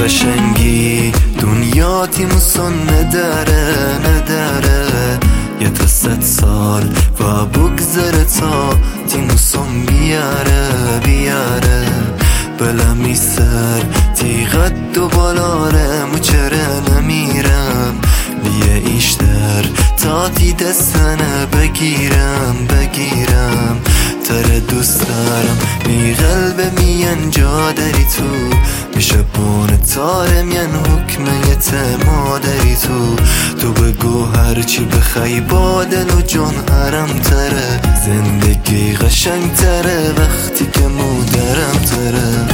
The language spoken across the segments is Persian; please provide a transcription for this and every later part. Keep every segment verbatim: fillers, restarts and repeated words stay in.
قشنگی دنیاتی موسون نداره نداره یه تا ست سال و بگذره تا تیموسون بیاره بیاره بلمی سر تیغت دو بالاره مچره نمیرم لیه ایشتر تا تی دستنه بگیرم بگیرم تر دوست دارم می قلب مین جا داری تو میشه بونه تاره مین حکمه یت مادری تو تو بگو هرچی بخوای با دل و جان حرم تره زندگی قشنگ تره وقتی که مادرم تره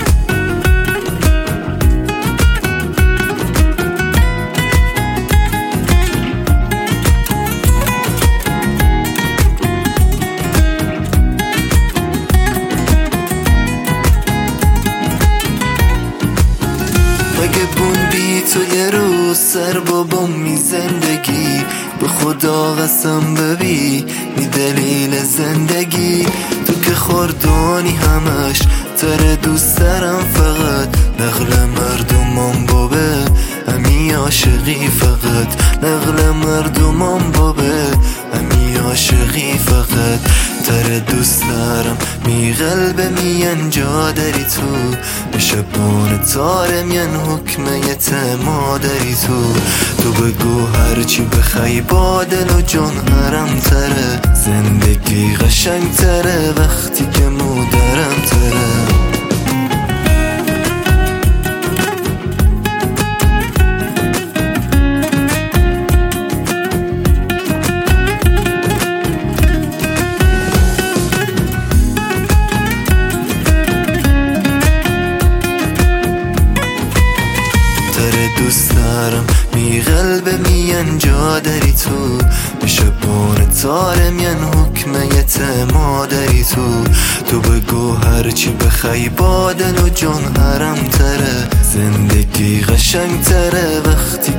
اگه بوندی تو یه روز سر بابام می زندگی به خدا قسم ببی می دلیل زندگی تو که خوردانی همش تر دوست دارم فقط نقل مردمان بابه همی عاشقی فقط نقل مردمان بابه همی عاشقی فقط تر دوست دارم می قلب مین جا داری تو بشبون تاره مین حکمه یت مادری تو تو بگو هرچی بخوای با دل و جان حرم تره زندگی قشنگ تره وقتی که مادرم تره دوست دارم می قلب مین جا داری تو بشبونه تاره مین حکمه یت مادری تو تو بگو هرچی بخوای با دل و جان حرم تره زندگی قشنگ تره وقتی